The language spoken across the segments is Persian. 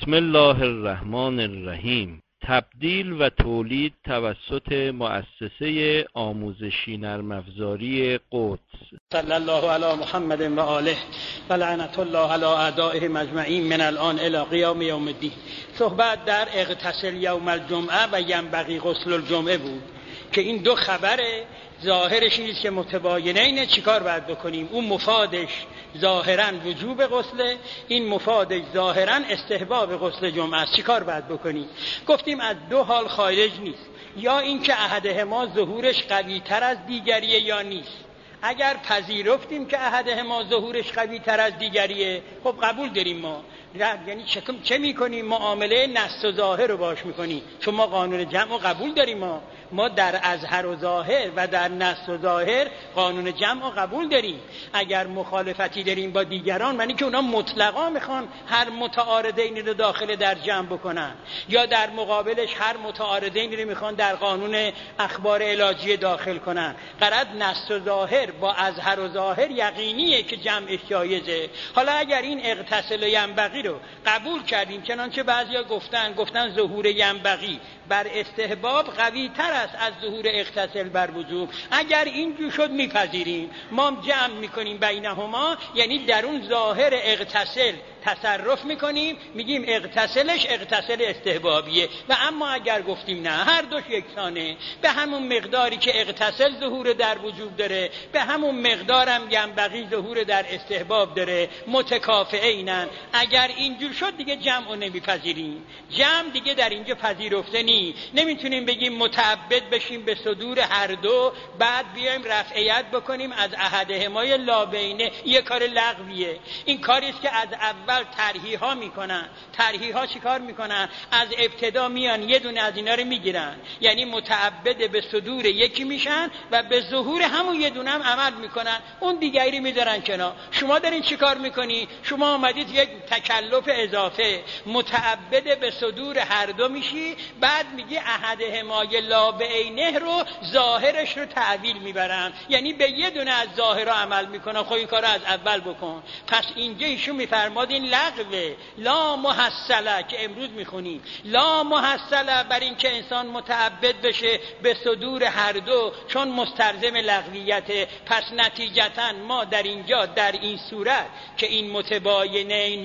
بسم الله الرحمن الرحیم. تبدیل و تولید توسط مؤسسه آموزشی نرم افزاری قدس. صلی الله علی محمد و آله و لعنت الله علی اعدائه اجمعین من الان الی قیام یوم الدین. صحبت در اغتسل یوم الجمعه و ینبغی غسل الجمعه بود که این دو خبره ظاهرش این است که متباینه اینه. چیکار باید بکنیم؟ اون مفادش ظاهرا وجوب غسل، این مفادش ظاهرا استحباب غسل جمعه است. چیکار باید بکنیم؟ گفتیم از دو حال خارج نیست، یا اینکه احدهما ظهورش قوی تر از دیگریه یا نیست. اگر پذیرفتیم که احدهما ظهورش قوی تر از دیگریه، خب قبول داریم ما، یعنی چه میکنیم؟ معامله نص و ظاهر رو باش میکنیم، چون ما قانون جمع رو قبول داریم. ما در اظهر و ظاهر و در نص و ظاهر قانون جمع رو قبول داریم. اگر مخالفتی داریم با دیگران، معنی که اونا مطلقا میخوان هر متعارضین رو داخل در جمع بکنن، یا در مقابلش هر متعارضین رو میخوان در قانون اخبار علاجی داخل کنن. قرد نص و ظاهر با اظهر و ظاهر یقینیه که جمعش جایزه. حالا اگر این اغتسل و ینبغی رو قبول کردیم، چنانچه بعضیا گفتن ظهور ینبغی بر استحباب قوی تر است از ظهور اغتسل بر وجوب، اگر اینجور شد میپذیریم. ما جمع میکنیم بینهما، یعنی در اون ظاهر اغتسل تصرف میکنیم، میگیم اغتسلش اغتسل استحبابیه. و اما اگر گفتیم نه، هر دوش یکسانه، به همون مقداری که اغتسل ظهور در وجوب داره، به همون مقدارم ینبغی ظهور در استحباب داره، متکافئینن، اگر اینجور شد دیگه جمع رو نمیپذیریم. جمع دیگه در اینجا پذیرفته نی. نمیتونیم بگیم متعبد بشیم به صدور هر دو، بعد بیایم رفعیت بکنیم از احدهمای لابینه. یه کار لغویه. این کاریست که از اول طرحی ها میکنن. طرحی ها چی کار میکنن؟ از ابتدا میان یه دونه از اینا رو میگیرن، یعنی متعبد به صدور یکی میشن و به ظهور همون یه دونه هم عمل میکنن، اون دیگری میذارن کنار. شما دارین چی کار میکنی؟ شما آمدید یک تکلف اضافه، متعبد به صدور هر دو میشی، بعد میگی احدهمای لابینه رو ظاهرش رو تعویل میبرن، یعنی به یه دونه از ظاهرها عمل میکنن. خب این کارو از اول بکن. پس اینجا ایشون میفرماد این لغوه. لا محصله که امروز میخونیم، لا محصله بر این که انسان متعبد بشه به صدور هر دو، چون مستلزم لغویت. پس نتیجتا ما در اینجا در این صورت که این متباینه این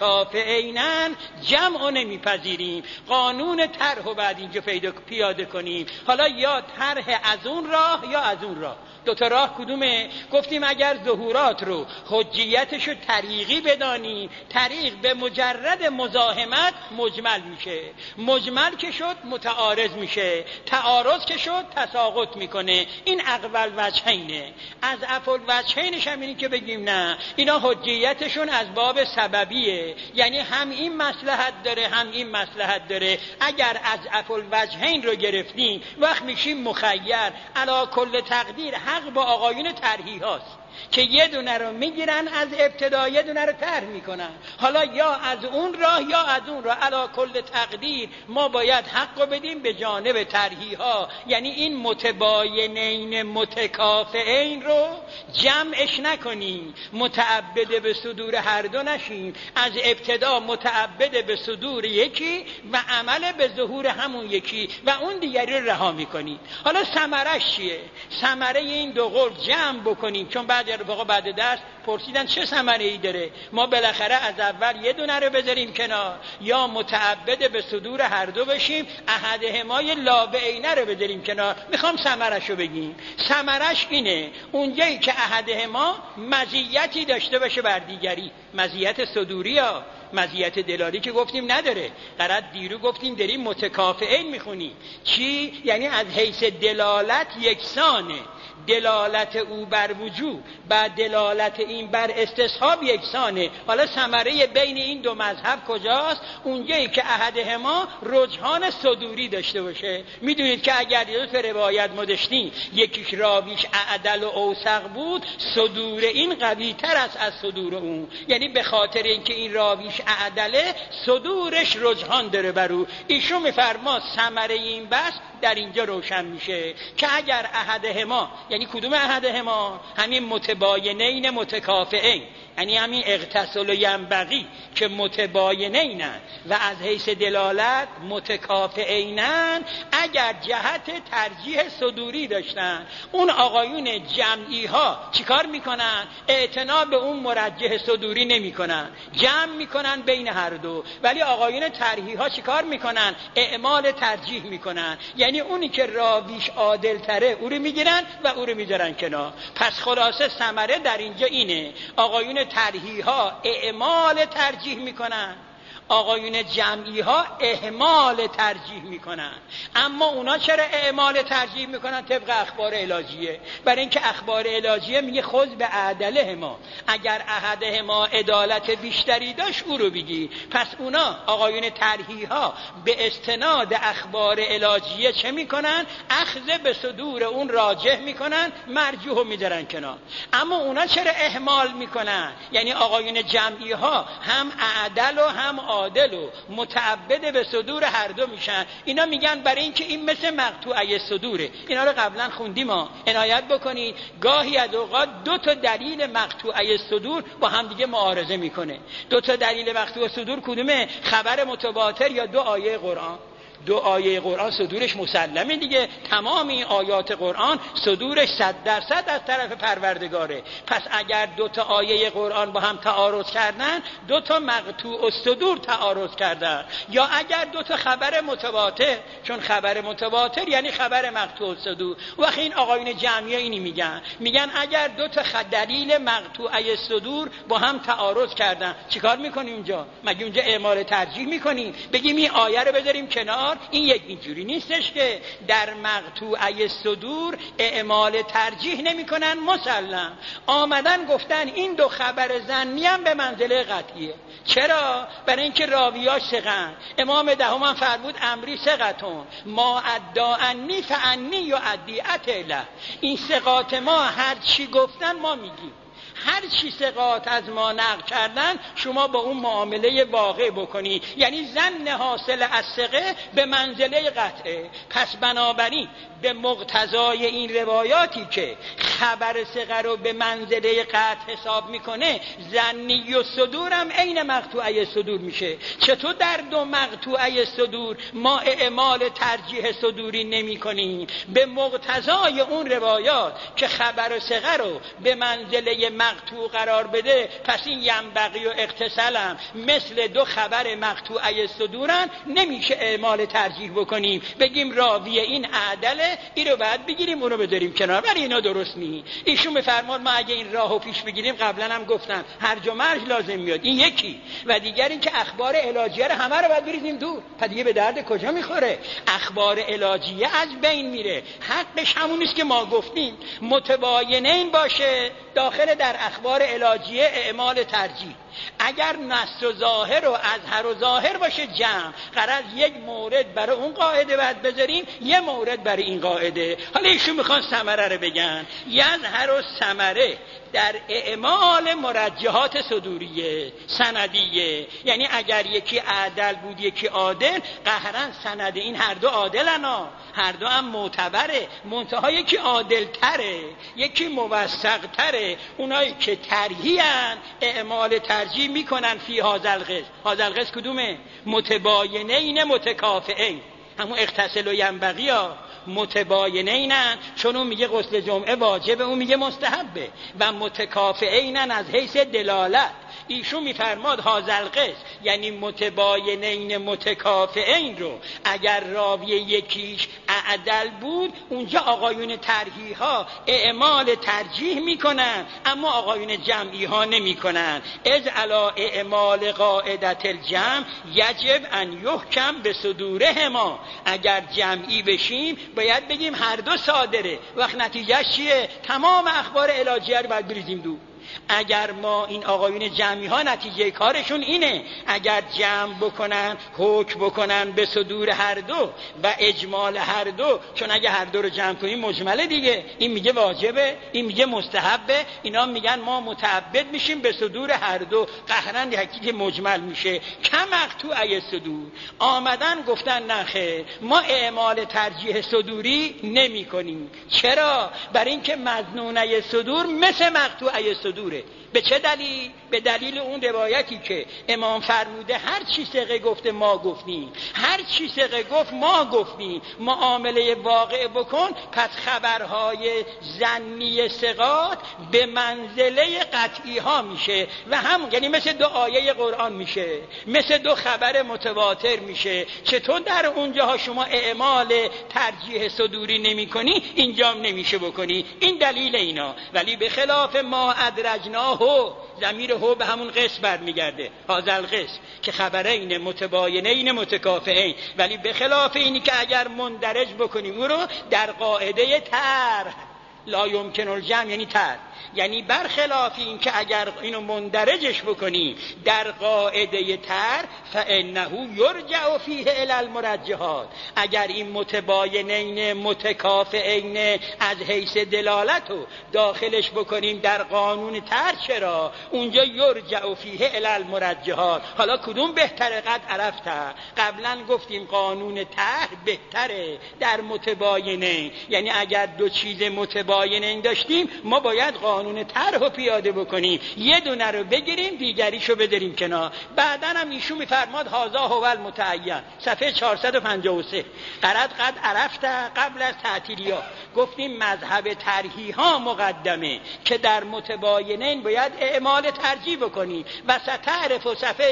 متکافئینن جمع نمیپذیریم. قانون طرح رو بعد اینجا پیاده کنیم. حالا یا طرح از اون راه یا از اون راه. دو تا راه کدومه؟ گفتیم اگر ظهورات رو حجیتش رو طریقی بدانیم، طریق به مجرد مزاحمت مجمل میشه، مجمل که شد متعارض میشه، تعارض که شد تساقط میکنه. این اقوال وجهینه. از افعال وجهینش هم اینی که بگیم نه، اینا حجیتشون از باب سببیه، یعنی هم این مصلحت داره هم این مصلحت داره. اگر از افعال وجهین رو گرفتیم، وقت میشیم مخیر. علی کل تقدیر حق با آقایون طرحی هاست که یه دونه رو میگیرن از ابتدا، یه دونه رو طرح میکنن. حالا یا از اون راه یا از اون راه. علی کل تقدیر ما باید حق رو بدیم به جانب طرحی ها، یعنی این متباینین متکافئین رو جمعش نکنیم، متعبد به صدور هر دو نشیم، از ابتدا متعبد به صدور یکی و عمل به ظهور همون یکی و اون دیگری رو رها میکنیم. حالا ثمرش چیه؟ ثمره این دو قول جمع بکنیم، چون بعد رفقا بعد درس پرسیدن چه ثمره‌ای داره. ما بالاخره از اول یه دونه رو بذاریم کنار، یا متعبد به صدور هر دو بشیم، احدهمای لابینه رو بذاریم کنار. میخوام ثمرش رو بگیم. ثمرش اینه اونجایی که احدهما مزیتی داشته باشه بر دیگری، مزیت صدوری ها، مزیت دلالی که گفتیم نداره. قرد دیرو گفتیم داریم متکافئین میخونیم. چی؟ یعنی از حیث دلالت یکسانه، دلالت او بر وجوب و دلالت این بر استصحاب یکسانه. حالا ثمره بین این دو مذهب کجاست؟ اونجایی که احدهما رجحان صدوری داشته باشه. میدونید که اگر دو تا روایت ما داشتیم، یکیش راویش اعدل و اوثق بود، صدور این قوی تر است از صدور اون، یعنی به خاطر اینکه این راویش اعدله صدورش رجحان داره بر او. ایشون میفرما ثمره این بس در اینجا روشن میشه که اگر احدهما، یعنی کدوم احدهما؟ همین متباینین متکافئین، یعنی همین اغتسل و ینبغی که متباینینن و از حیث دلالت متکافئینن، اگر جهت ترجیح صدوری داشتن، اون آقایون جمعی ها چیکار میکنن؟ اعتنا به اون مرجح صدوری نمیکنن، جمع میکنن بین هر دو. ولی آقایون ترجیح ها چیکار میکنن؟ اعمال ترجیح میکنن، یعنی اونی که راویش عادل تره او رو میگیرن و او رو میذارن کنار. پس خلاصه ثمره در اینجا اینه، آقایون ترجیح ها اعمال ترجیح میکنن، آقایون جمعی ها اهمال ترجیح میکنن. اما اونا چرا اهمال ترجیح میکنن؟ طبق اخبار علاجیه. برای اینکه اخبار علاجیه میگه خود به عدله ما، اگر احده ما عدالت بیشتری داشت او رو بگی. پس اونا آقایون ترجیح ها به استناد اخبار علاجیه چه میکنن؟ اخذ به صدور اون راجح میکنن، مرجوح رو میذارن کنار. اما اونا چرا اهمال میکنن؟ یعنی آقایون جمعی ها هم عدل و هم عادل و متعبد به صدور هر دو میشن. اینا میگن برای اینکه این مثل مقطوعه صدوره. اینا رو قبلا خوندیم ما، عنایت بکنید. گاهی از اوقات دو تا دلیل مقطوعه صدور با هم دیگه معارضه میکنه. دو تا دلیل مقطوعه صدور کدومه؟ خبر متواتر یا دو آیه قرآن. دو آیه قرآن صدورش مسلمه دیگه، تمام این آیات قرآن صدورش 100% از طرف پروردگاره. پس اگر دو تا آیه قرآن با هم تعارض کردن، دو تا مقطوع الصدور تعارض کردن. یا اگر دو تا خبر متواتر، چون خبر متواتر یعنی خبر مقطوع الصدور. وقتی این آقایون جمعی اینی میگن اگر دو تا دلیل مقطوعه صدور با هم تعارض کردن، چیکار میکنیم اونجا؟ مگه اونجا اعمال ترجیح میکنیم بگیم این آیه رو بذاریم کنار؟ این اینجوری نیستش که در مقطوعه صدور اعمال ترجیح نمیکنن. مسلم آمدن گفتن این دو خبر ظنی هم به منزله قطعیه. چرا؟ برای اینکه راویاش ثقه‌اند. امام دهم هم فرمود امری ثقتون ما ادعانی فانی یؤدی له. این ثقات ما هر چی گفتن ما میگیم، هر چی ثقات از ما نقل کردن شما با اون معامله واقع بکنی. یعنی ظن حاصل از ثقه به منزله قطعه. پس بنابراین به مقتضای این روایاتی که خبر ثقه رو به منزله قطع حساب میکنه، ظنی و صدور هم عین مقطوعه صدور میشه. چطور در دو مقطوعه صدور ما اعمال ترجیح صدوری نمی کنیم؟ به مقتضای اون روایات که خبر ثقه رو به منزله مقطوع قرار بده، پس این ینبغی و اغتسال هم مثل دو خبر مقطوعه صدورن، نمیشه اعمال ترجیح بکنیم بگیم راوی این عدله، این رو بعد بگیریم اون رو بذاریم کنار. برای اینا درست نیست. ایشون بفرماد ما اگه این راهو پیش بگیریم، قبلا هم گفتم هرج و مرج لازم میاد. این یکی. و دیگر این که اخبار علاجیه رو همه رو باید بریزیم دور. پس دیگه به درد کجا میخوره؟ اخبار علاجیه از بین میره. حقش همون است که ما گفتیم، متباینین باشه داخل در اخبار علاجیه اعمال ترجیح. اگر نص و ظاهر و اظهر و ظاهر باشه جمع، غرض یک مورد برای اون قاعده باید بذاریم، یه مورد برای این قاعده. حالا ایشون میخوان ثمره رو بگن. یظهر و ثمره در اعمال مرجحات صدوریه سندیه، یعنی اگر یکی عدل بود یکی عادل، قهرن سند این هر دو عادلن، هر دو هم معتبره، منتها یکی عادل تره یکی موثق تره. اونایی که ترهیان اعمال ترجیح میکنن فی هذا القسم کدومه؟ متباینین متکافئین، همون اغتسل و ینبغی ها متباینینن، چون اون میگه غسل جمعه واجبه، اون میگه مستحبه، و متکافئینن از حیث دلالت. ایشون میفرماد هذا القسم یعنی متباینین متکافئین رو اگر راوی یکیش اعدل بود، اونجا آقایون ترجیح ها اعمال ترجیح میکنن، اما آقایون جمعی ها نمیکنن. از علی اعمال قاعدت الجمع یجب ان یحکم به صدورهما. اگر جمعی بشیم باید بگیم هر دو صادره. وقت نتیجه چیه؟ تمام اخبار علاجیه رو باید بریزیم دور. اگر ما این آقایون جمعی ها نتیجه کارشون اینه، اگر جمع بکنن، حکم بکنن به صدور هر دو و اجمال هر دو، چون اگه هر دو رو جمع کنیم مجمله دیگه، این میگه واجبه این میگه مستحبه، اینا میگن ما متعبد میشیم به صدور هر دو، قهرن یکی مجمل میشه کم مقطوعه صدور. آمدن گفتن نخیر، ما اعمال ترجیح صدوری نمی کنیم. چرا؟ برای اینکه مظنونه صدور مثل مقطوعه صدوره. به چه دلیل؟ به دلیل اون روایتی که امام فرموده هر چی ثقه گفته ما گفتیم، هر چی ثقه گفت ما گفتیم، معامله واقع بکن. پس خبرهای ظنی ثقات به منزله قطعی ها میشه و هم یعنی مثل 2 آیه قرآن میشه، مثل 2 خبر متواتر میشه. چطور در اونجاها شما اعمال ترجیح صدوری نمی کنی، اینجا نمیشه بکنی؟ این دلیل اینا. ولی به خلاف ما ادرجناه، ضمیر هو به همون قسم برمیگرده، هذا القسم که خبرین متباینین متکافئین. ولی به خلاف اینی که اگر مندرج بکنیم او رو در قاعده طرح، لا یمکن الجمع یعنی طرح، یعنی برخلاف این که اگر اینو مندرجش بکنی در قاعده طرح، فانه یرجع فیه الی المرجحات. اگر این متباینین متکافئین از حیث دلالتو داخلش بکنیم در قانون طرح، چرا اونجا یرجع فیه الی المرجحات؟ حالا کدوم بهتره؟ قد عرفته. قبلا گفتیم قانون طرح بهتره در متباینین، یعنی اگر 2 چیز متباینین داشتیم ما باید قانون طرح رو پیاده بکنیم، یه دونه رو بگیریم دیگریشو بذاریم کنار. بعداً هم ایشون میفرماد هذا هو المتعین، صفحه 453. قد عرفت قبل از تعطیلیا گفتیم مذهب طرحی ها مقدمه که در متباینین باید اعمال ترجیح بکنی و ستعرف و صفحه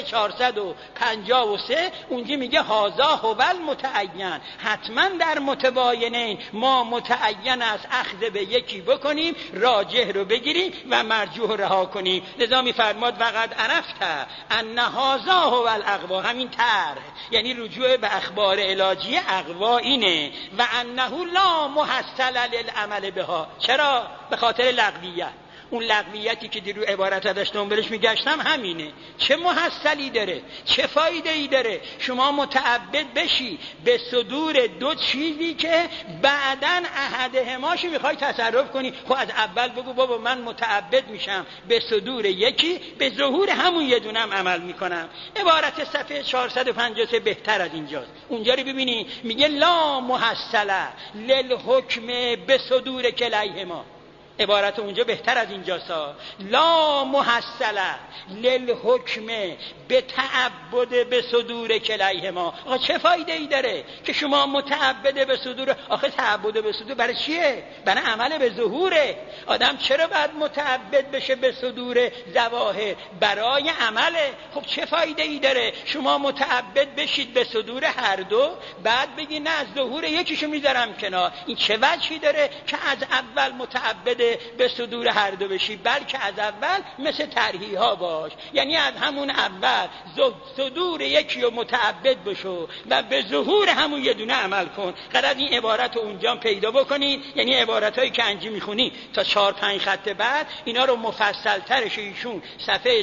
453 اونجا میگه هذا هو المتعین. حتما در متباینین ما متعین است اخذ به یکی بکنیم، راجح رو بگیریم و مرجوح رها کنیم. لذا میفرماد وقد عرفت ان هذا هو الاقوا، همین طرح یعنی رجوع به اخبار علاجی اقوا اینه، و انه لا محصل للعمل بها. چرا؟ به خاطر لغویت. اون لغویتی که دیرو عبارت ازش دنبالش میگشتم همینه. چه محصلی داره؟ چه فایده ای داره شما متعبد بشی به صدور 2 چیزی که بعداً احدهماشو میخوای تصرف کنی؟ خب از اول بگو بابا من متعبد میشم به صدور یکی، به ظهور همون یه دونم عمل میکنم. عبارت صفحه 453 بهتر از اینجاست. اونجا رو ببینی میگه لا محصله للحکم به صدور کلیهما. عبارت اونجا بهتر از اینجاست. لا محصله للحکم به تعبد به صدور کلیهما. آقا چه فایده ای داره که شما متعبد به صدور؟ آخه تعبد به صدور برای چیه؟ برای عمل به ظهوره. آدم چرا باید متعبد بشه به صدور ظواهر؟ برای عمله. خب چه فایده ای داره شما متعبد بشید به صدور هر دو، بعد بگی نه از ظهور یکیشو میذارم کنار؟ این چه وجهی داره که از اول متعبد به صدور هر دو بشی؟ بلکه از اول مثل طرحی ها باش، یعنی از همون اول صدور یکی رو متعبد بشو و به ظهور همون یه دونه عمل کن. قرار این عبارت رو اونجا پیدا بکنید، یعنی عبارت هایی که انجی میخونی تا 4-5 خط بعد اینا رو مفصل ترش ایشون صفحه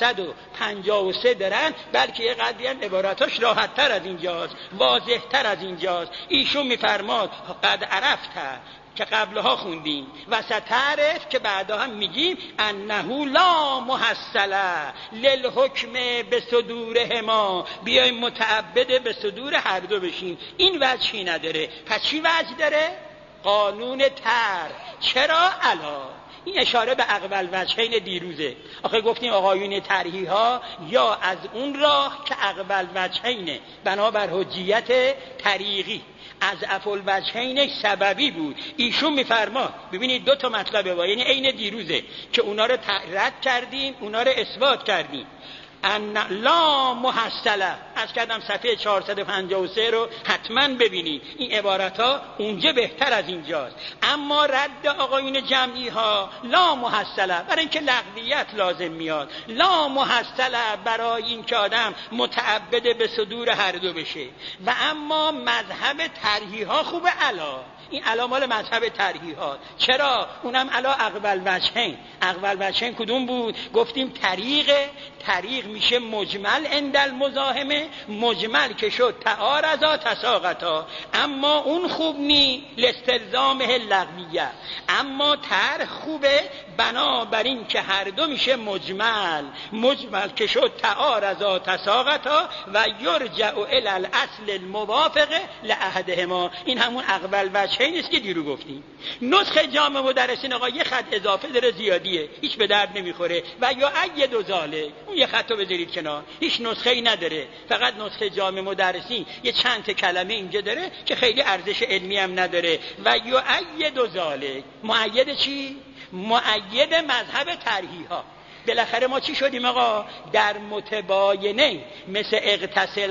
453 دارن، بلکه یه قدری هم عبارتاش راحت تر از اینجاست، واضح تر از اینجاست. ایشون میفرماد قد عرفت که قبلها خوندیم و ستعرف که بعدا هم میگیم انه لا محصله للحکم به صدورهما، بیایم متعبد به صدور هر دو بشیم. این وجهی نداره. پس چی وجه داره؟ قانون طرح. چرا؟ علا این اشاره به اقبل وجهین دیروزه. آخه گفتیم آقایون طرحی ها یا از اون راه که اقبل وجهینه بنابر حجیت طریقی، از افعال وجهین سببی بود. ایشون میفرما ببینید 2 تا مطلبه با، یعنی عین دیروزه که اونا رو رد کردیم اونا رو اثبات کردیم. ان لا محصله از کردم صفحه 453 رو حتما ببینید، این عبارت ها اونجا بهتر از اینجاست. اما رد آقایون جمعی ها لا محصله برای اینکه لغویت لازم میاد، لا محصله برای اینکه آدم متعبد به صدور هر دو بشه. و اما مذهب طرحی ها خوبه علا، این علا مال مذهب طرحی ها. چرا؟ اونم علا اقبل وجهین. اقبل وجهین کدوم بود؟ گفتیم طریق میشه مجمل عند المزاحمه، مجمل که شد تعارضا تساقطا، اما اون خوب نی لاستلزامه لغویه. اما طرح خوبه بنابراین که هر دو میشه مجمل که شد تعارضا تساقطا و یرجع الی الاصل الموافق لاحدهما. این همون اقبل وجه بچه‌ای نیست که دیرو گفتیم. نسخه جامع مدرسین آقا یه خط اضافه داره زیادیه، هیچ به درد نمیخوره. و یا اید و ذالک، اون یه خطو بذارید کنار، هیچ نسخه‌ای نداره، فقط نسخه جامع مدرسین یه چند تا کلمه اینجا داره که خیلی ارزش علمی هم نداره. و یا اید و ذالک، مؤید چی؟ مؤید مذهب ترحیح‌ها. بالاخره ما چی شدیم آقا؟ در متباینه مثل اغتسل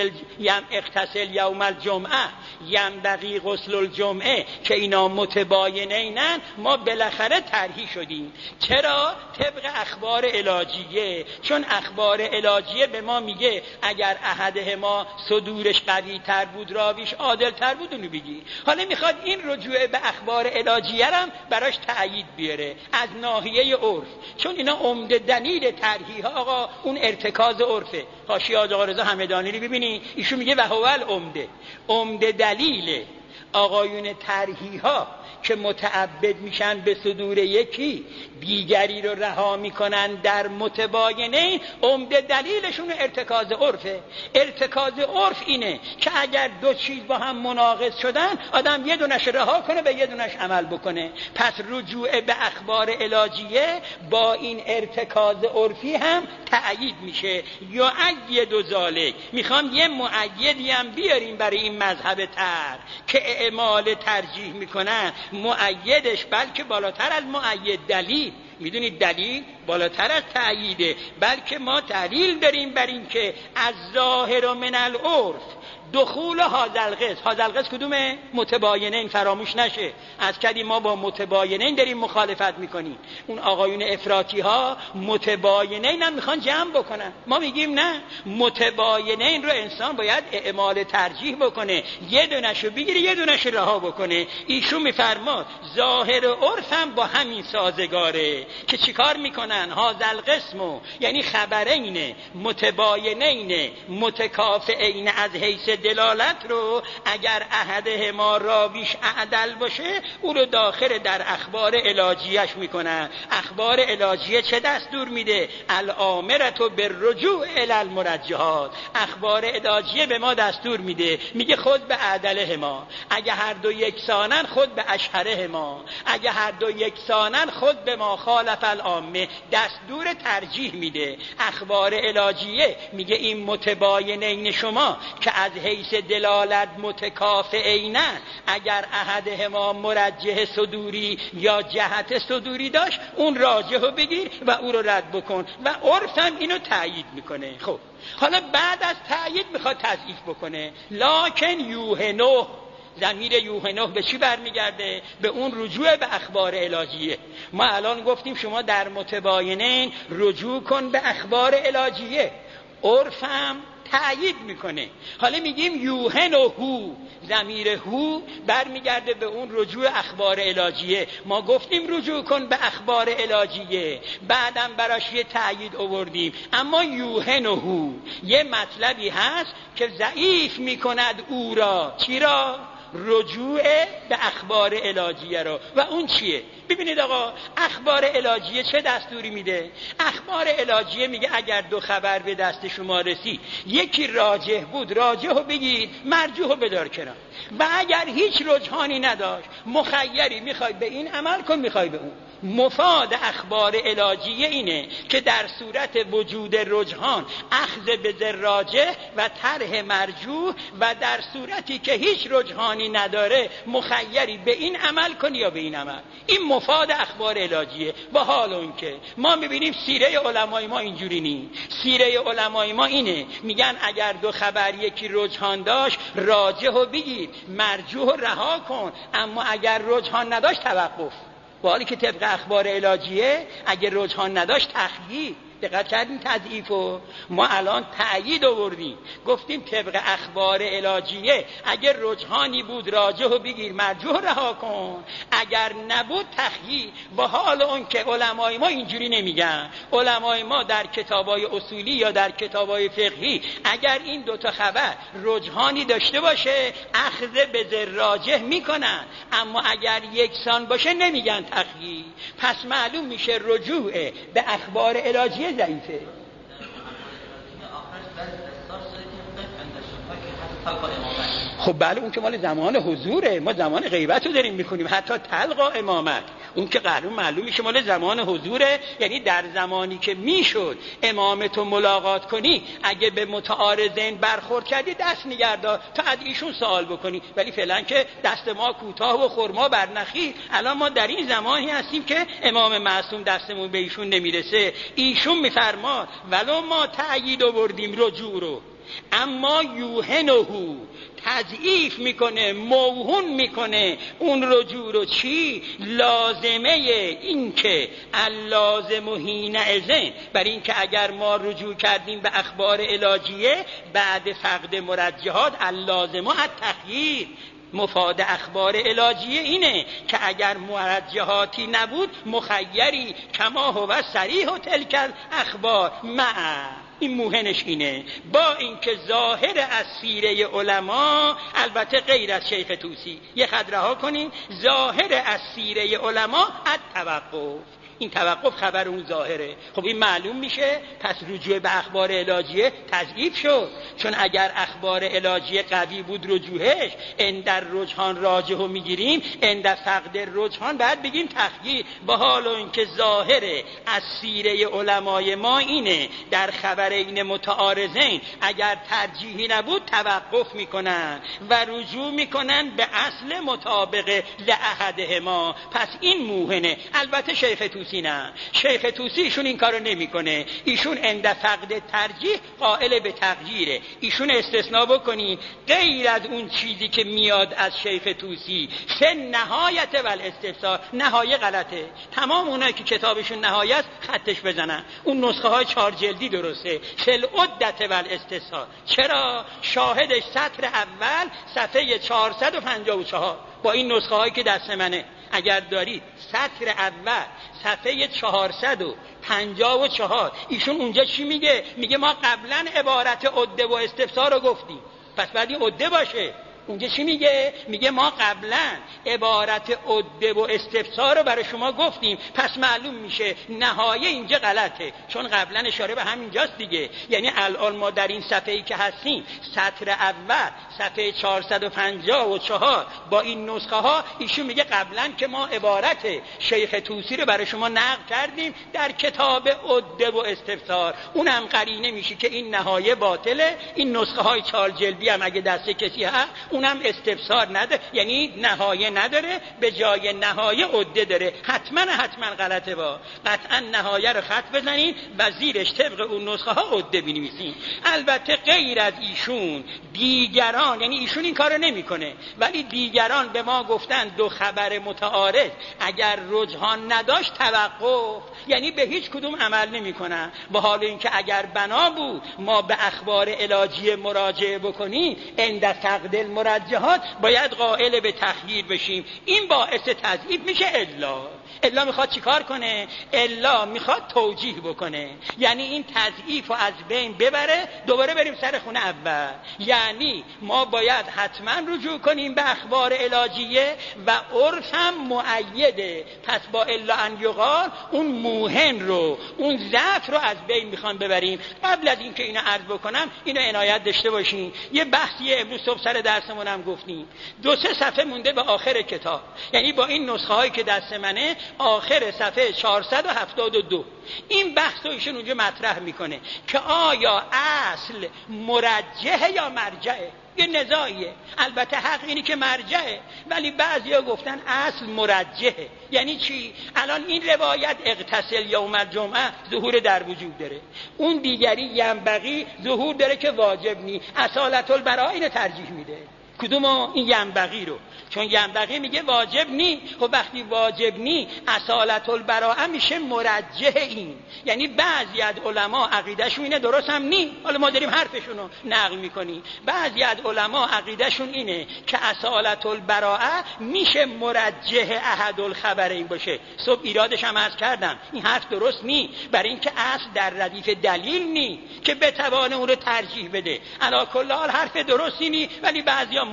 یوم الجمعه، ینبغی غسل الجمعه، که اینا متباینینن، ما بالاخره ترحیح شدیم. چرا؟ طبق اخبار علاجیه. چون اخبار علاجیه به ما میگه اگر احدهما صدورش قوی تر بود، راویش عادل تر بود، اونو بگی. حالا میخواد این رجوع به اخبار علاجیه هم براش تأیید بیاره از ناحیه عرف، چون اینا دلیل ترحیح آقا اون ارتکاز عرفه. حاشیه آقا رضا همدانی رو ببینی، ایشون میگه و هو عمده دلیل آقایون ترحیح ها که متعبد میشن به صدور یکی، دیگری رو رها میکنن در متباینه، عمده دلیلشون ارتکاز عرفه. ارتکاز عرف اینه که اگر دو چیز با هم مناقض شدن، آدم یه دونش رها کنه به یه دونش عمل بکنه. پس رجوع به اخبار علاجیه با این ارتکاز عرفی هم تأیید میشه. یا اید و ذالک، میخوام یه مؤیدی هم بیاریم برای این مذهب تر که اعمال ترجیح میکنن. مؤیدش بلکه بالاتر از مؤید دلیل، میدونید دلیل بالاتر از تأییده، بلکه ما دلیل داریم بر این که از ظاهر و من العرف دخول هازالقص کدومه؟ متباینین، فراموش نشه. از کدی ما با متباینین داریم مخالفت میکنیم. اون آقایون افراطی ها متباینین هم میخوان جمع بکنن، ما میگیم نه، متباینین رو انسان باید اعمال ترجیح بکنه، یه دونشو بگیره یه دونشو رها بکنه. ایشون میفرماد ظاهر و عرف هم با همین سازگاره که چیکار میکنن؟ هازالقسمو یعنی خبرین متباینین متکافئین از حیث دلالت رو اگر احدهما راویش اعدل باشه، او رو داخل در اخبار علاجیش میکنن. اخبار علاجیه چه دستور میده؟ الامرتو بالرجوع الی المرجحات. اخبار علاجیه به ما دستور میده، میگه خود به اعدلهما، اگه هر دو یکسانن خود به اشهرهما، اگه هر دو یکسانن خود به ما خالف العامه، دستور ترجیح میده. اخبار علاجیه میگه این متباینین شما که از حیث دلالت متکافئینن، اگر احدهما مرجح صدوری یا جهت صدوری داشت، اون راجحو بگیر و او رو رد بکن. و عرف هم اینو تأیید میکنه. خب حالا بعد از تأیید میخواد تضعیف بکنه. لکن یوهنه، ضمیر یوهنه به چی برمیگرده؟ به اون رجوع به اخبار علاجیه. ما الان گفتیم شما در متباینین رجوع کن به اخبار علاجیه، عرف هم تأیید میکنه. حالا میگیم یوهن و هو، ضمیر هو برمیگرده به اون رجوع اخبار علاجیه. ما گفتیم رجوع کن به اخبار علاجیه، بعدم براش یه تأیید آوردیم. اما یوهن و هو یه مطلبی هست که ضعیف میکند او را. چی را؟ رجوع به اخبار علاجیه رو. و اون چیه؟ ببینید آقا، اخبار علاجیه چه دستوری میده؟ اخبار علاجیه میگه اگر دو خبر به دست شما رسید، یکی راجح بود، راجحو بگید، مرجوحو بدار کنار. و اگر هیچ رجحانی نداشت، مخیری، میخوای به این عمل کن، میخوای به اون. مفاد اخبار علاجیه اینه که در صورت وجود رجحان اخذ به راجح و طرح مرجوح، و در صورتی که هیچ رجحانی نداره مخیری به این عمل کن یا به این عمل. این مفاد اخبار علاجیه. با حال اون که ما میبینیم سیره علمای ما اینجوری نی. سیره علمای ما اینه، میگن اگر دو خبر یکی رجحان داشت، راجحو بگیر، مرجوحو رها کن، اما اگر رجحان نداشت توقف. با حالی که طبق اخبار علاجیه اگر رجحان نداشت تخییر. دقت کردیم تضعیفو؟ ما الان تأیید آوردیم، گفتیم طبق اخبار علاجیه اگر رجحانی بود راجحو بگیر، مرجوح رها کن، اگر نبود تخییر. با حال اون که علمای ما اینجوری نمیگن. علمای ما در کتابای اصولی یا در کتابای فقهی اگر این دوتا خبر رجحانی داشته باشه، اخذ به راجح میکنن، اما اگر یکسان باشه نمیگن تخییر. پس معلوم میشه رجوع به اخبار علاجیه ضعیفه. خب بله اون که مال زمان حضوره، ما زمان غیبت رو داریم میکنیم. حتی تلقا امامت اون که قهرون معلوم میشه مال زمان حضوره، یعنی در زمانی که میشد امامتو ملاقات کنی اگه به متعارضین برخورد کردی دست نگردار تا از ایشون سوال بکنی، ولی فعلا که دست ما کوتاه و خرما بر نخی. الان ما در این زمانی هستیم که امام معصوم دستمون به ایشون نمیرسه. ایشون میفرماد ولو ما تأیید آوردیم رجوع رو، اما یوهنه تضعیف میکنه، موهون میکنه اون رجوع رو. چی؟ لازمه این که اللازم حینئذ، بر این که اگر ما رجوع کردیم به اخبار علاجیه بعد فقد مرجحات، اللازم التخییر، مفاد اخبار علاجیه اینه که اگر مرجحاتی نبود مخیری کما هو صریح و تلک اخبار مع، این موهنش اینه. با اینکه ظاهر از سیره علما، البته غیر از شیخ طوسی، یه خط رها کنین، ظاهر از سیره علما التوقف، این توقف خبر اون ظاهره. خب این معلوم میشه پس رجوع به اخبار علاجیه تضعیف شد، چون اگر اخبار علاجیه قوی بود رجوعش اندر رجحان راجحو میگیریم، اندر فقد رجحان بعد بگیم تخییر. با حال اینکه ظاهر از سیره علمای ما اینه در خبر این متعارضین اگر ترجیحی نبود توقف میکنن و رجوع میکنن به اصل مطابق لأحدهما، پس این موهنه. البته شیخ طوسی نه، شیخ طوسی ایشون این کارو نمیکنه، ایشون عند فقد ترجیح قائل به تغییره. ایشون استثناء بکنی غیر از اون چیزی که میاد از شیخ طوسی سه نهایت و الاستفسار، نهایه غلطه. تمام اونایی که کتابشون نهایه است خطش بزنن، اون نسخه های 4 جلدی درسته، فل عدت و الاستفسار. چرا؟ شاهدش سطر اول صفحه 454 با این نسخه هایی که دست منه اگر دارید، سطر اول صفحه 454 ایشون اونجا چی میگه؟ میگه ما قبلا عبارت عده و استفسار رو گفتیم، پس بعد این عده باشه. اونجا چی میگه؟ میگه ما قبلا عبارت عده و استفسار رو برای شما گفتیم، پس معلوم میشه نهایه اینجا غلطه، چون قبلا اشاره به همینجاست دیگه. یعنی الان ما در این صفحه‌ای که هستیم سطر اول صفحه 454 با این نسخه ها ایشون میگه قبلا که ما عبارت شیخ طوسی رو برای شما نقل کردیم در کتاب عده و استفسار، اونم قرینه میشه که این نهایه باطله. این نسخه های 4 جلدی هم اگه دست کسی هست اونم استفسار نداره، یعنی نهایه نداره، به جای نهایه عده داره. حتما غلطه. با قطعا نهایه رو خط بزنین و زیرش طبق اون نسخه ها عده بنویسین. البته غیر از ایشون دیگران، یعنی ایشون این کارو نمیکنه ولی دیگران به ما گفتن دو خبر متعارض اگر رجحان نداشت توقف، یعنی به هیچ کدوم عمل نمیکنن. با حال اینکه اگر بنا بود ما به اخبار علاجی مراجعه بکنیم عند فقد المرجحات باید قائل به تخییر بشیم. این باعث تضعیف میشه. الا میخواد چیکار کنه؟ الا میخواد توجیه بکنه، یعنی این تضعیف رو از بین ببره، دوباره بریم سر خونه اول. یعنی ما باید حتما رجوع کنیم به اخبار علاجیه و عرف هم مؤیده. پس با الا ان یقال اون موهن رو، اون ضعف رو از بین میخوام ببریم. قبل از اینکه اینو عرض بکنم اینو عنایت داشته باشین، یه بحثی امروز صبح سر درسمون هم گفتیم، 2-3 صفحه مونده به آخر کتاب، یعنی با این نسخه هایی که دست منه آخر صفحه 472 این بحث رو ایشون اونجا مطرح میکنه که آیا اصل مرجحه یا مرجعه. یه نزاعیه. البته حق اینی که مرجعه، ولی بعضیا گفتن اصل مرجحه. یعنی چی؟ الان این روایت اغتسل یوم الجمعه ظهور در وجود داره، اون دیگری ینبغی ظهور داره که واجب نی. اصالت البراء اینو ترجیح میده. کدوم؟ این ینبغی رو، چون ینبغی میگه واجب نی. خب وقتی واجب نی اصالت البراءه میشه مرجح. این یعنی بعضی از علما عقیدهشون اینه، درست هم نی، حالا ما داریم حرفشون رو نقل میکنیم. بعضی از علما عقیدهشون اینه که اصالت البراءه میشه مرجح احد الخبرین باشه. صبح ایرادش هم عرض کردم این حرف درست نی، برای اینکه اصل در ردیف دلیل نی که بتوانه اون رو ترجیح بده. علی کل حال حرف درستی نی، ولی بعضیا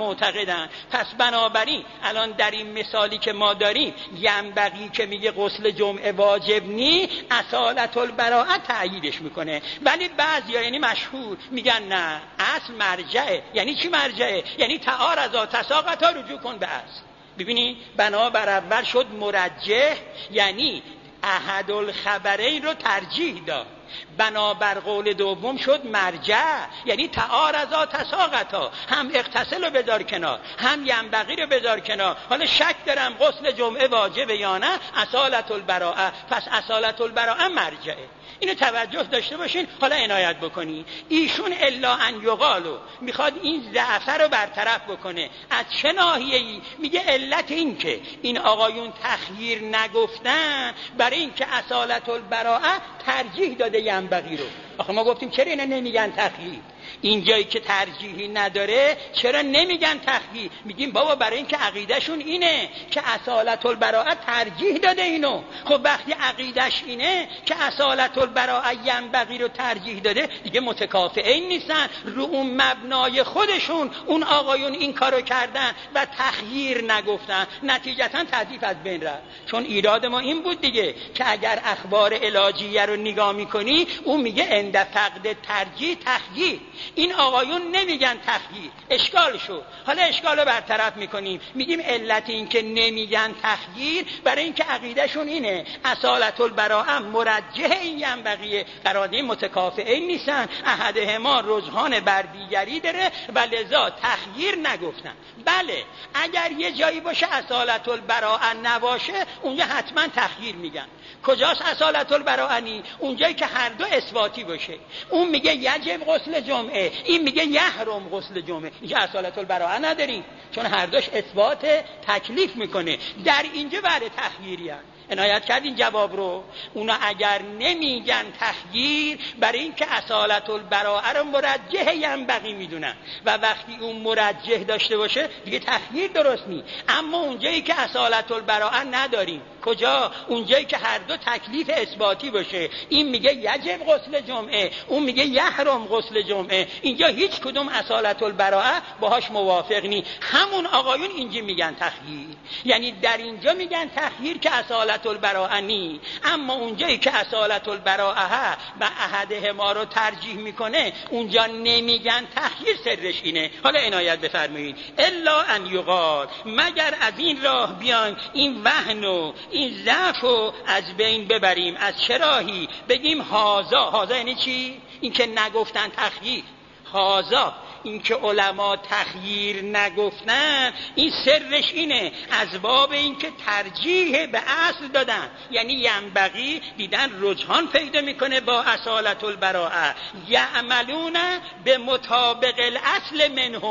معتقدن. پس بنابراین الان در این مثالی که ما داریم ینبغی که میگه غسل جمعه واجب نی، اصالت البراءه تأییدش میکنه. ولی بعضیا یعنی مشهور میگن نه، اصل مرجعه. یعنی چی مرجعه؟ یعنی تعارضا تساقطا، رجوع کن به اصل. ببینی بنابر اول شد مرجح، یعنی احد الخبرین رو ترجیح داد. بنابر قول دوم شد مرجع، یعنی تعارضا تساقطا، هم اغتسل رو بذار کنار، هم ینبغی رو بذار کنار. حالا شک دارم غسل جمعه واجبه یا نه، اصالت البراءه. پس اصالت البراءه مرجعه. اینو توجه داشته باشین. حالا عنایت بکنی، ایشون الا ان یقالو میخواد این ضعف رو برطرف بکنه. از چه ناحیه‌ای؟ میگه علت این که این آقایون تخییر نگفتن برای این که اصالت البراءه ترجیح داده ینبغی رو. آخه ما گفتیم چرا اینا نمیگن تخییر؟ اینجایی که ترجیحی نداره چرا نمیگن تخییر؟ میگیم بابا برای این که عقیدهشون اینه که اصالت البراءه ترجیح داده اینو. خب وقتی عقیدش اینه که اصالت البراءه ینبغی رو ترجیح داده، دیگه متکافئین نیستن. رو اون مبنای خودشون اون آقایون این کارو کردن و تخییر نگفتن، نتیجتا تضعیف از بین رفت. چون ایراد ما این بود دیگه که اگر اخبار علاجیه رو نگاه میکنی، اون میگه عند فقد ترجیح تخییر. این آقایون نمیگن تخییر، اشکال شد. حالا اشکال رو برطرف میکنیم، میگیم علت این که نمیگن تخییر برای این که عقیدهشون اینه اصالت البراءه مرجح این ینبغیه. قرانه متکافئین نیستن، احدهما رجحان بر دیگری داره و لذا تخییر نگفتن. بله اگر یه جایی باشه اصالت البراءه نباشه، اونجا حتما تخییر میگن. کجاست اصالت البراءه نی؟ اونجایی که هر دو اثباتی باشه. اون میگه یجب غسل جمعه، این میگه یحرم غسل جمعه. اینجا اصالت البراءه نداریم، چون هر دوش اثبات تکلیف میکنه. در اینجا بعد تخییری هست. عنایت کردین جواب رو. اونا اگر نمیگن تخییر برای این که اصالت البراءه رو مرجح ینبغی میدونن و وقتی اون مرجح داشته باشه دیگه تخییر درست نی. اما اونجایی که اصالت البراءه نداریم، کجا؟ اونجایی که هر دو تکلیف اثباتی باشه. این میگه یجب غسل جمعه، اون میگه یحرم غسل جمعه. اینجا هیچ کدوم اصالت البراءه باهاش موافق نی. همون آقایون اینجا میگن تخییر، یعنی در اینجا میگن تخییر که اصالت البراءه نی. اما اونجایی که اصالت البراءه و احدهما رو ترجیح میکنه، اونجا نمیگن تخییر. سرش اینه. حالا عنایت بفرمایید. الا ان یقال، مگر از این راه بیان این وهن و این ضعف رو از بین ببریم. از چه راهی؟ بگیم هازا یعنی چی؟ این که نگفتن تخییر. هازا این که علما تخییر نگفتن، این سرش اینه از باب این که ترجیح به اصل دادن، یعنی ینبغی دیدن رجحان پیدا میکنه با اصالت البراءه. یعملون به مطابق الاصل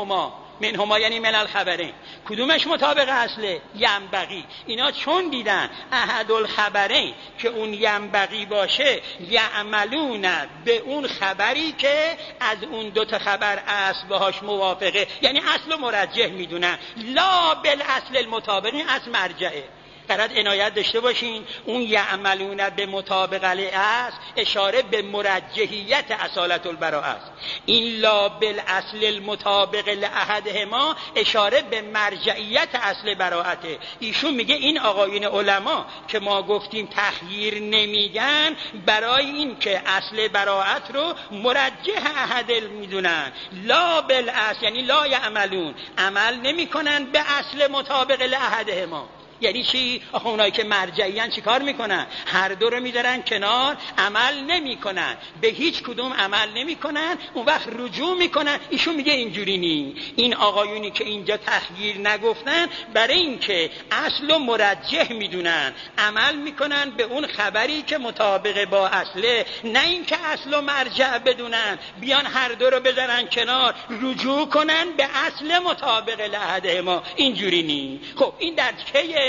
منهما یعنی من الخبرین. کدومش مطابق اصله؟ ینبغی. اینا چون دیدن احد الخبرین که اون ینبغی باشه، یعملون به اون خبری که از اون دوتا خبر اصل باهاش موافقه، یعنی اصل مرجح میدونن. لا بالاصل المطابق، این اصل مرجعه. قرار عنایت داشته باشین. اون یعملون به مطابق الاصل اشاره به مرجحیت اصالت البراءه است. این لا بالاصل المطابق لاحدهما اشاره به مرجعیت اصل براءته. ایشون میگه این آقایون علما که ما گفتیم تخییر نمیگن، برای این که اصل براءت رو مرجح احد میدونن. لا بالاصل یعنی لا یعملون، عمل نمیکنن به اصل مطابق لاحدهما. یعنی چی؟ آخه اونایی که مرجعیان چی کار میکنن؟ هر دو رو میدارن کنار، عمل نمیکنن، به هیچ کدوم عمل نمیکنن. اون وقت رجوع میکنن. ایشون میگه اینجوری نی. این آقایونی که اینجا تخییر نگفتن، برای اینکه اصل و مرجح میدونن، عمل میکنن به اون خبری که مطابق با اصله، نه اینکه اصل و مرجع بدونن بیان هر دو رو بذارن کنار، رجوع کنن به اصل مطابق لحده ما. اینجوری نی. خب این در چه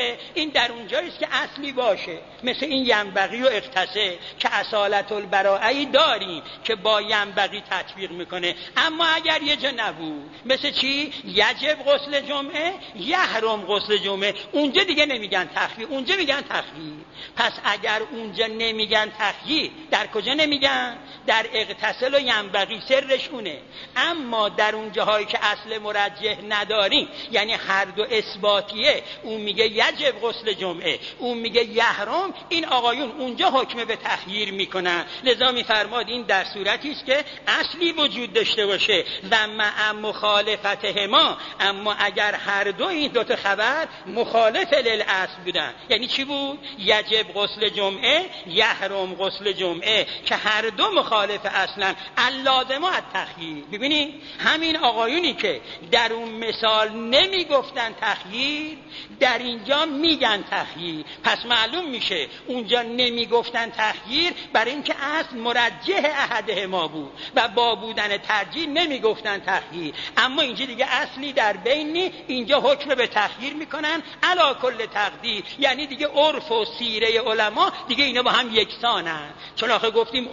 جمعه این در اونجاییست که اصلی باشه، مثل این ینبغی و اغتسل که اصالت البراءه داریم که با ینبغی تطبیق میکنه. اما اگر یه جا نبود، مثل چی؟ یجب غسل جمعه، یحرم غسل جمعه، اونجا دیگه نمیگن تخییر، اونجا میگن تخییر. پس اگر اونجا نمیگن تخییر، در کجا نمیگن؟ در اغتسل و ینبغی، سرش اونه. اما در اون جاهایی که اصل مرجح نداریم، یعنی هر دو اثباتیه، اون میگه یجب غسل جمعه، اون میگه یحرم، این آقایون اونجا حکم به تخییر میکنن. لذا میفرماد این در صورتی است که اصلی وجود داشته باشه و مع مخالفتهما، اما اگر هر دو این دو تا خبر مخالف للاصل بودن. یعنی چی بود؟ یجب غسل جمعه، یحرم غسل جمعه، که هر دو مخالف اصلا اللازم التخییر. ببینید همین آقایونی که در اون مثال نمیگفتن تخییر، در اینجا میگن تخییر. پس معلوم میشه اونجا نمیگفتن تخییر برای اینکه اصل مرجح احدهما بود و با بودن ترجیح نمیگفتن تخییر. اما اینجا دیگه اصلی در بینی، اینجا حکم به تخییر میکنن علی کل تقدیر. یعنی دیگه عرف و سیره علما دیگه اینا با هم یکسانن. چون آخه گفتیم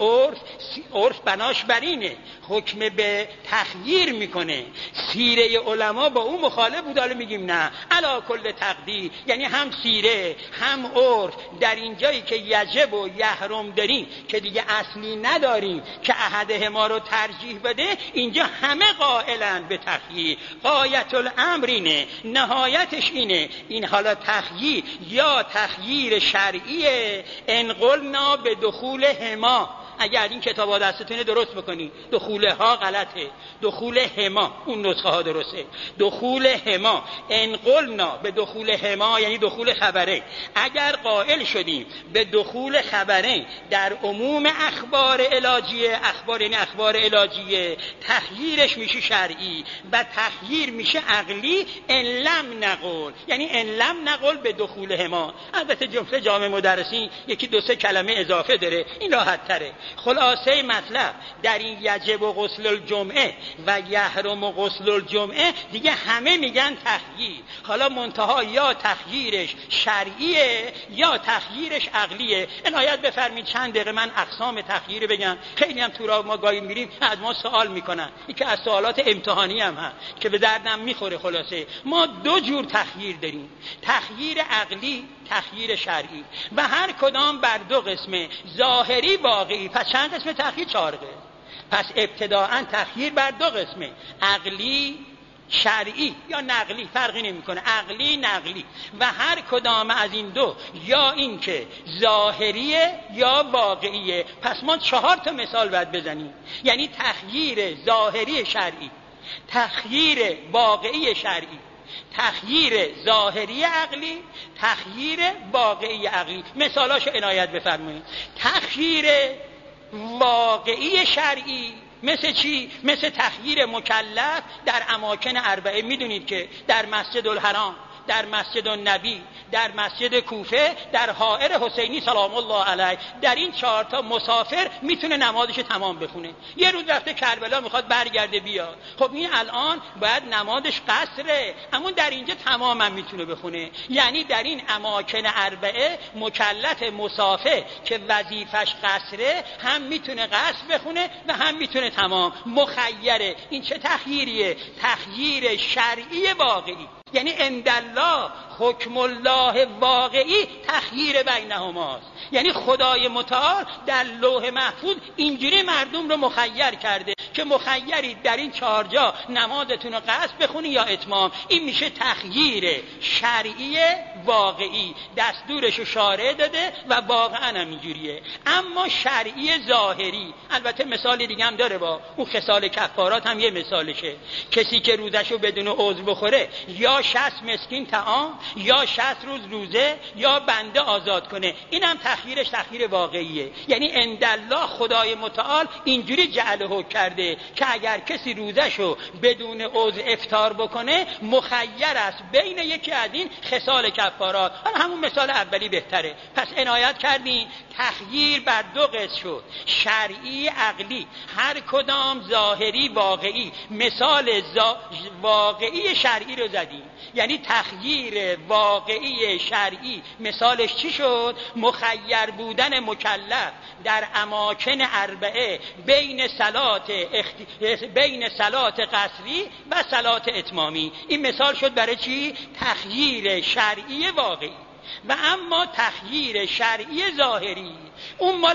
عرف بناش بر اینه، حکم به تخییر میکنه. سیره علما با اون مخالف بود، حالا میگیم نه علی کل تقدیر. یعنی هم سیره هم عرف در اینجایی که یجب و یحرم داریم که دیگه اصلی نداریم که احدهما رو ترجیح بده، اینجا همه قائلن به تخییر. غایت الامر اینه، نهایتش اینه. این حالا تخییر یا تخییر شرعیه، انقلنا به دخول هما. اگر این کتابا دستتونه درست بکنی، دخول ها غلطه، دخول هما اون نسخه ها درسته. دخول هما، انقلنا به دخول هما یعنی دخول خبره. اگر قائل شدیم به دخول خبره در عموم اخبار علاجیه، اخبار یعنی اخبار علاجیه، تخییرش میشه شرعی و تخییر میشه عقلی. ان لم نقل یعنی ان لم نقل به دخول هما. البته جمله جامع مدرسین یکی دو سه کلمه اضافه داره، این راحت تره. خلاصه مطلب در این یجب و غسل الجمعه و یحرم و غسل الجمعه دیگه همه میگن تخییر. حالا منتها یا تخییرش شرعیه یا تخییرش عقلیه. عنایت بفرمایید چند دقیقه من اقسام تخییر بگم. خیلی هم تو را ما گاهی میریم از ما سوال میکنن، این که از سوالات امتحانی هم هست که به دردم میخوره. خلاصه ما دو جور تخییر داریم، تخییر عقلی، تخییر شرعی، و هر کدام بر دو قسمه، ظاهری واقعی. پس چند قسم تخییر؟ 4 قسم. پس ابتداءً تخییر بر دو قسمه، عقلی شرعی یا نقلی، فرقی نمیکنه، عقلی نقلی. و هر کدام از این دو یا این که ظاهریه یا واقعیه. پس ما 4 تا مثال باید بزنیم. یعنی تخییر ظاهری شرعی، تخییر واقعی شرعی، تخییر ظاهری عقلی، تخییر واقعی عقلی. مثالاشو عنایت بفرمایید. تخییر واقعی شرعی مثل چی؟ مثل تخییر مکلف در اماکن 4. میدونید که در مسجد الحرام، در مسجد النبی، در مسجد کوفه، در حائر حسینی سلام الله علیه، در این 4 تا مسافر میتونه نمازش تمام بخونه. یه روز رفته کربلا میخواد برگرده بیاد، خب این الان باید نمازش قصره، اما در اینجا تماما میتونه بخونه. یعنی در این اماکن 4 مکلف مسافر که وظیفش قصره هم میتونه قصر بخونه و هم میتونه تمام، مخیره. این چه تخییریه؟ تخییر شرعی واقعی. یعنی عندالله حکم الله واقعی تخییر بینهماست. یعنی خدای متعال در لوح محفوظ اینجوری مردم رو مخیر کرده که مخیرید در این 4 جا نمازتون رو قصد بخونی یا اتمام. این میشه تخییر شرعی واقعی، دستورش رو شارع داده و واقعا هم اینجوریه. اما شرعی ظاهری البته مثال دیگه هم داره، با اون خصال کفارات هم یه مثالشه. کسی که روزشو بدون عذر بخوره یا 60 مسکین طعام یا 60 روز روزه یا بنده آزاد کنه، اینم تخییرش تخییر واقعیه. یعنی عندالله خدای متعال اینجوری جعله کرده کرده که اگر کسی روزشو بدون عذر افطار بکنه مخیر است بین یکی از این خصال کفارات. همون مثال اولی بهتره. پس عنایت کردین تخییر بر دو قسم شد، شرعی عقلی، هر کدام ظاهری واقعی. مثال واقعی شرعی رو زدیم، یعنی تخییر واقعی شرعی مثالش چی شد؟ مخیر بودن مکلف در اماکن اربعه بین صلات قصری و صلات اتمامی. این مثال شد برای چی؟ تخییر شرعی واقعی. و اما تخییر شرعی ظاهری اون مال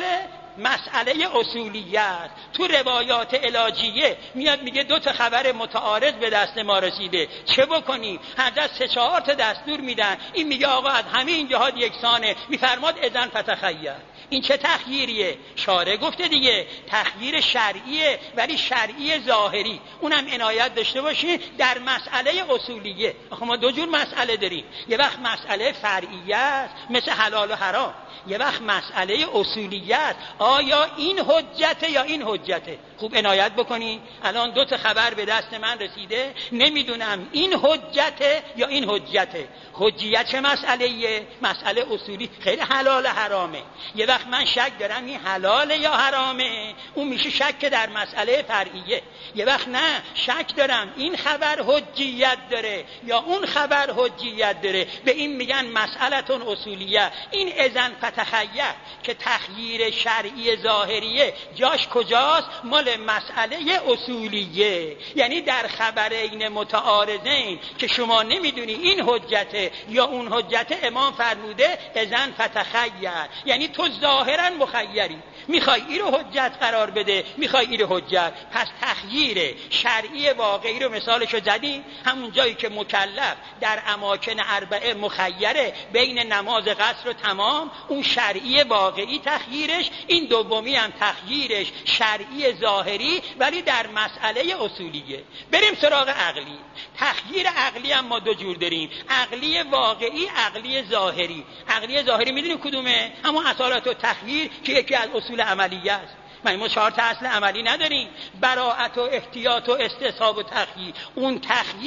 مسئله اصولیت. تو روایات علاجیه میاد میگه 2 تا خبر متعارض به دست ما رسیده، چه بکنیم؟ حضرت 3-4 تا دستور میدن، این میگه آقا از همه این جهات یکسانه، میفرماد اذن فتخیر. این چه تخییریه؟ شارع گفته دیگه تخییر شرعیه، ولی شرعی ظاهری. اونم عنایت داشته باشین در مسئله اصولیه. آخه ما 2 جور مسئله داریم، یه وقت مسئله فرعیه است مثل حلال و حرام، یه وقت مسئله اصولیت، آیا این حجته یا این حجته. خوب عنایت بکنی. الان 2 تا خبر به دست من رسیده، نمیدونم این حجته یا این حجته. حجیت چه مسئله‌ایه؟ مسئله اصولی، خیلی حلال حرامه. یه وقت من شک دارم این حلاله یا حرامه، اون میشه شک در مسئله فرعیه. یه وقت نه، شک دارم این خبر حجیت داره یا اون خبر حجیت داره، به این میگن مسئلتون اصولیه. این اذن فتخیر که تخییر شرعی ظاهریه جاش کجاست؟ مال مسئله اصولیه. یعنی در خبرین متعارضین که شما نمیدونی این حجته یا اون حجته، امام فرموده اذن فتخیر، یعنی تو ظاهرا مخیری، میخوای این رو حجت قرار بده، میخوای این رو حجت. پس تخییر شرعی واقعی رو مثالشو زدیم، همون جایی که مکلف در اماکن اربعه مخیره بین نماز قصر و تمام، اون شرعی واقعی تخییرش. این دومی هم تخییرش شرعی ظاهری ولی در مسئله اصولیه. بریم سراغ عقلی. تخییر عقلی هم ما 2 جور داریم، عقلی واقعی، عقلی ظاهری. عقلی ظاهری میدونیم کدومه؟ همون اصالت و تخییر که یکی از اصول عملیه است. ما 4 تا اصل عملی نداریم، براءت و احتیاط و استصحاب و تخییر. اون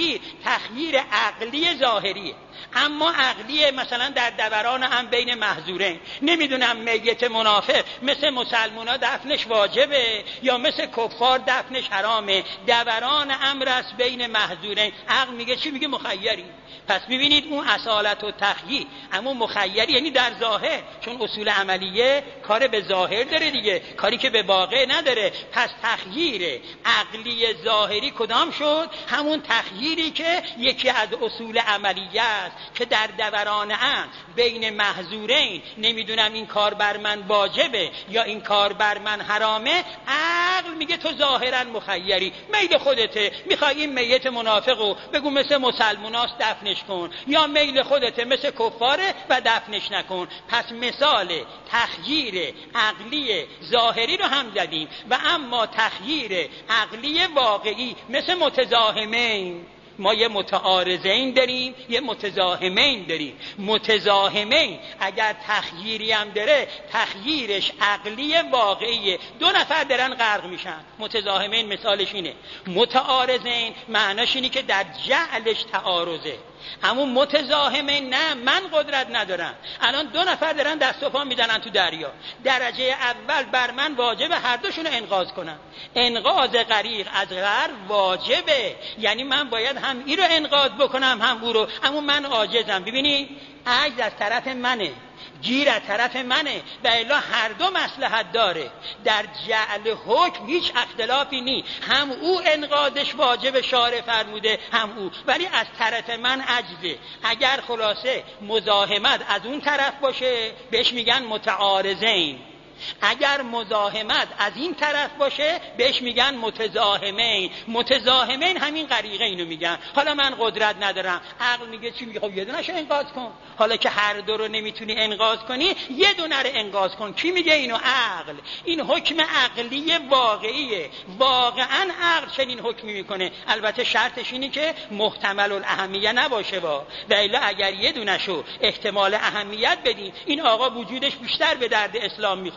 تخییر عقلی ظاهریه. اما عقلی مثلا در دوران هم بین محظورین، نمیدونم میت منافق مثل مسلمونا دفنش واجبه یا مثل کفار دفنش حرامه، دوران امر است بین محظورین. عقل میگه چی؟ میگه مخیری. پس ببینید اون اصالت و تخییر، اما مخیری یعنی در ظاهر، چون اصول عملیه کار به ظاهر داره دیگه، کاری که به واقع نداره. پس تخییر عقلی ظاهری کدام شد؟ همون تخییری که یکی از اصول عملیه است که در دوران امر بین محظورین، نمیدونم این کار بر من واجبه یا این کار بر من حرامه، عقل میگه تو ظاهرا مخیری، میل خودته، میخوای این میت منافقو بگو مثل مسلموناست دفنش کن، یا میل خودته مثل کفاره و دفنش نکن. پس مثال تخییر عقلی ظاهری رو هم زدیم. و اما تخییر عقلی واقعی مثل متزاحمین، ما یه متعارضین داریم، یه متزاحمین داریم. متزاحمین اگر تخییری هم داره، تخییرش عقلی واقعیه، 2 نفر دارن غرق میشن. متزاحمین مثالش اینه. متعارضین معناش اینه که در جعلش تعارضه. همون متزاحمین نه، من قدرت ندارم، الان 2 نفر دارن دست و پا میزنن تو دریا، درجه اول بر من واجبه هر دوشون انقاذ کنم. انقاذ غریق از غرق واجبه، یعنی من باید هم این رو انقاذ بکنم هم او رو، اما من عاجزم. ببینید عجز از طرف منه، گیر از طرف منه، و الا هر دو مصلحت داره. در جعل حکم هیچ اختلافی نی، هم او انقاذش واجب شارع فرموده هم او، ولی از طرف من عجزه. اگر خلاصه مزاحمت از اون طرف باشه بهش میگن متعارضین، اگر مزاحمت از این طرف باشه بهش میگن متزاحمین. متزاحمین همین غریقه اینو میگن. حالا من قدرت ندارم، عقل میگه چی؟ میگه خب یه دونه‌شو انقاذ کن. حالا که هر دو رو نمیتونی انقاذ کنی، یه دونه رو انقاذ کن. کی میگه اینو؟ عقل. این حکم عقلی واقعیه، واقعا عقل چنین حکمی میکنه. البته شرطش اینه که محتمل الاهمیه نباشه، و الا اگر یه دونه‌شو احتمال اهمیت بدین، این آقا وجودش بیشتر به درد اسلام میخوره.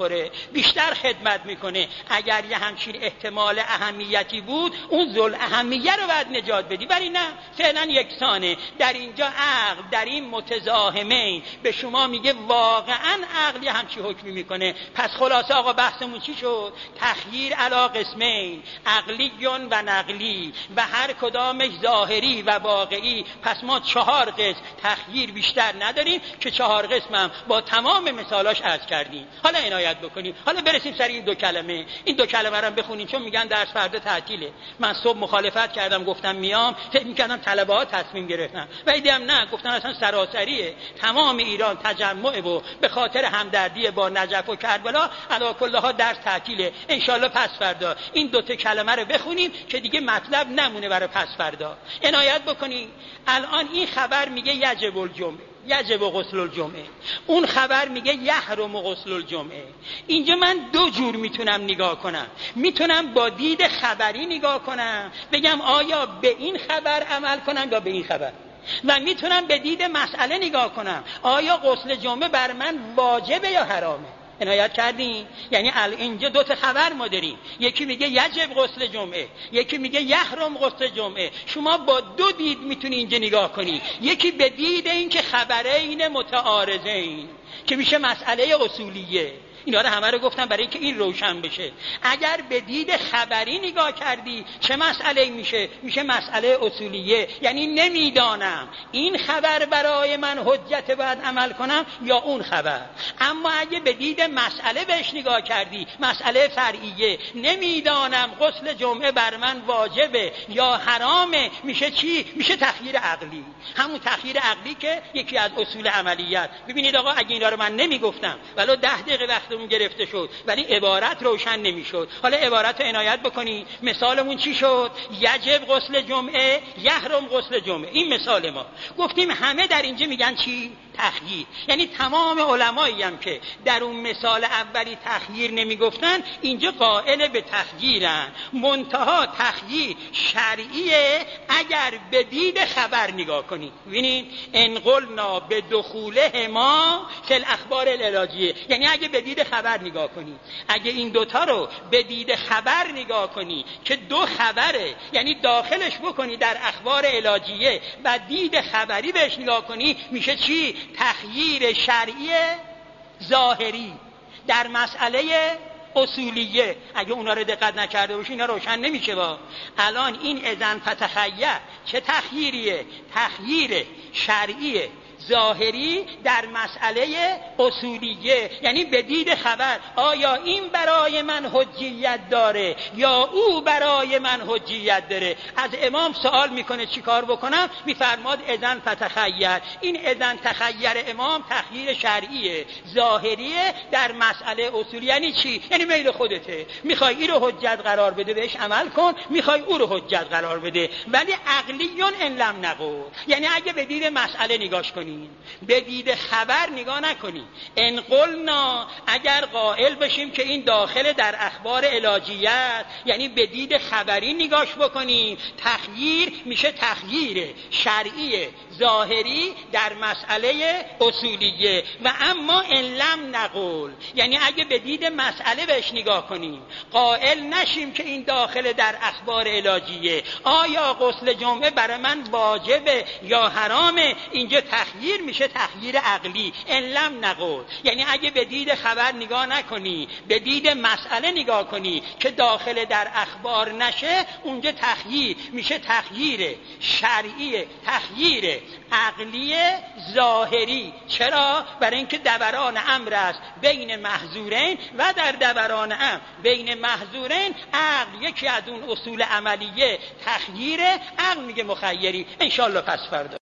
میخوره، بیشتر خدمت میکنه. اگر یه همچین احتمال اهمیتی بود اون ذل اهمیه رو باید نجات بدی، ولی نه، فعلا یکسانه. در اینجا عقل در این متزاحمین به شما میگه واقعا عقل یه همچین حکمی میکنه. پس خلاصه آقا بحثمون چی شد؟ تخییر علی قسمین، عقلیون و نقلی، و هر کدامش ظاهری و واقعی. پس ما 4 قسم تخییر بیشتر نداریم که 4 قسم هم با تمام مثالاش عرض کردیم. حالا عنایت بکنیم، حالا برسیم سر این 2 کلمه. این 2 کلمه رو بخونیم چون میگن درس فردا تعطیله. من صبح مخالفت کردم، گفتم میام، فکر می‌کردم طلبه ها تصمیم گرفتن، ولی دیدم نه، گفتن اصلا سراسریه، تمام ایران تجمع و به خاطر همدردی با نجف و کربلا علی کل ها درس تعطیله. ان شاء الله پس فردا این 2 کلمه رو بخونیم که دیگه مطلب نمونه برای پس فردا. عنایت بکنید. الان این خبر میگه یجب الجمعه، یجب غسل الجمعه، اون خبر میگه یحرم غسل الجمعه. اینجا من 2 جور میتونم نگاه کنم. میتونم با دید خبری نگاه کنم، بگم آیا به این خبر عمل کنم یا به این خبر، و میتونم به دید مسئله نگاه کنم، آیا غسل جمعه بر من واجبه یا حرامه. عنایت کردین؟ یعنی اینجا 2 خبر ما داریم، یکی میگه یجب غسل جمعه، یکی میگه یحرم غسل جمعه. شما با 2 دید میتونی اینجا نگاه کنی. یکی به دید این که خبرین متعارضین که میشه مسئله اصولیه. اینا رو همه رو گفتم برای اینکه این روشن بشه. اگر به دید خبری نگاه کردی چه مسئله میشه؟ میشه مسئله اصولیه، یعنی نمیدانم این خبر برای من حجت باید عمل کنم یا اون خبر. اما اگه به دید مسئله بهش نگاه کردی، مسئله فرعیه، نمیدانم غسل جمعه بر من واجبه یا حرامه، میشه چی؟ میشه تخییر عقلی. همون تخییر عقلی که یکی از اصول عملیات. ببینید آقا، اگه اینا رو من نمیگفتم ولو 10 دقیقه وقتمون گرفته شد، ولی عبارت روشن نمیشد. حالا عبارت رو عنایت بکنی. مثالمون چی شد؟ یجب غسل جمعه، یحرم غسل جمعه. این مثال ما. گفتیم همه در اینجا میگن چی؟ تخییر. یعنی تمام علمایی هم که در اون مثال اولی تخییر نمیگفتن، اینجا قائل به تخییرن. منتها تخییر شرعیه اگر به دید خبر نگاه کنید. ببینید، ان قلنا به دخوله ما فی الاخبار العلاجیه، یعنی اگه به دید خبر نگاه کنی، اگه این 2 تا رو به دید خبر نگاه کنی که 2 خبره، یعنی داخلش بکنی در اخبار علاجیه و دید خبری بهش نگاه کنی، میشه چی؟ تخییر شرعی ظاهری در مسئله اصولیه. اگه اونا رو دقت نکرده باشی اینا روشن نمیشه. با الان این اذن فتخیر چه تخییریه؟ تخییر شرعی ظاهری در مسئله اصولیه، یعنی به دید خبر آیا این برای من حجیت داره یا او برای من حجیت داره. از امام سوال میکنه چی کار بکنم؟ میفرماد اذن فتخیر. این اذن تخیر امام تخییر شرعیه ظاهریه در مسئله اصولی. یعنی چی؟ یعنی میل خودته، میخوای این رو حجت قرار بده بهش عمل کن، میخوای او رو حجت قرار بده. ولی عقلیون ان لم نقول، یعنی اگه به دید مسئله نگاش کنی، به دید خبر نگاه نکنی. ان قلنا، اگر قائل بشیم که این داخل در اخبار علاجیت، یعنی به دید خبری نگاش بکنیم، تخییر میشه تخییر شرعی ظاهری در مسئله اصولیه. و اما ان لم نقول، یعنی اگه به دید مسئله بهش نگاه کنیم، قائل نشیم که این داخل در اخبار علاجیه، آیا غسل جمعه برای من واجبه یا حرامه، اینجا تخییر میشه تخییر عقلی. ان لم نقول، یعنی اگه به دید خبر نگاه نکنی، به دید مسئله نگاه کنی که داخل در اخبار نشه، اونجا تخییر میشه تخییر شرعی، تخییر عقلی ظاهری. چرا؟ برای اینکه دوران امر است بین محظورین و در دوران امر بین محظورین عقل یکی از اون اصول عملیه تخییر، عقل میگه مخیری. ان شاء الله پس فردا